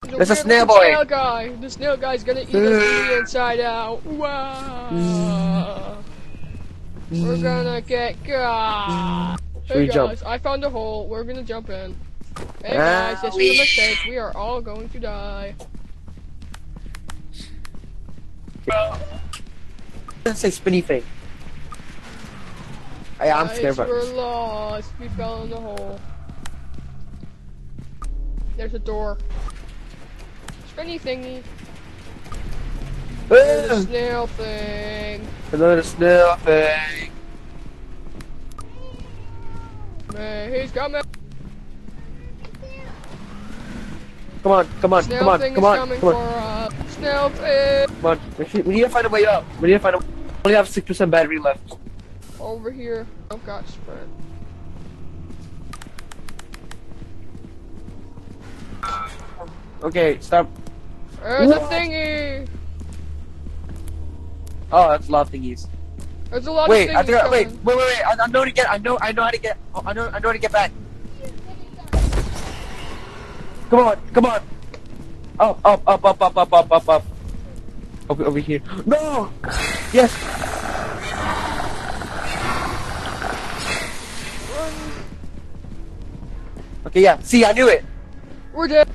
There's a snail boy. Snail guy. The snail guy's gonna eat us from the inside out. Wow. We're gonna get got. Hey we guys, jump? I found a hole. We're gonna jump in. Hey guys, this is a mistake. We are all going to die. Let's say spinny thing. I'm scared about We're this. lost. We fell in the hole. There's a door. Spinny thingy. There's a snail thing. Another snail thing. Man, he's coming. Come on, come on, Snail come on, thing come is on, coming come for on. us. Snail thing. Come on. We need to find a way up. We need to find a. We only have 6% battery left. Over here. Oh god, sprint. Okay, stop. There's a thingy. Oh, that's a lot of thingies. There's a lot Wait, of I thingies think. coming. Wait. I know how to get. I know how to get. I know how to get back. Come on, come on. Up. Over here. No. Yes. Okay, yeah. See, I knew it. We're dead.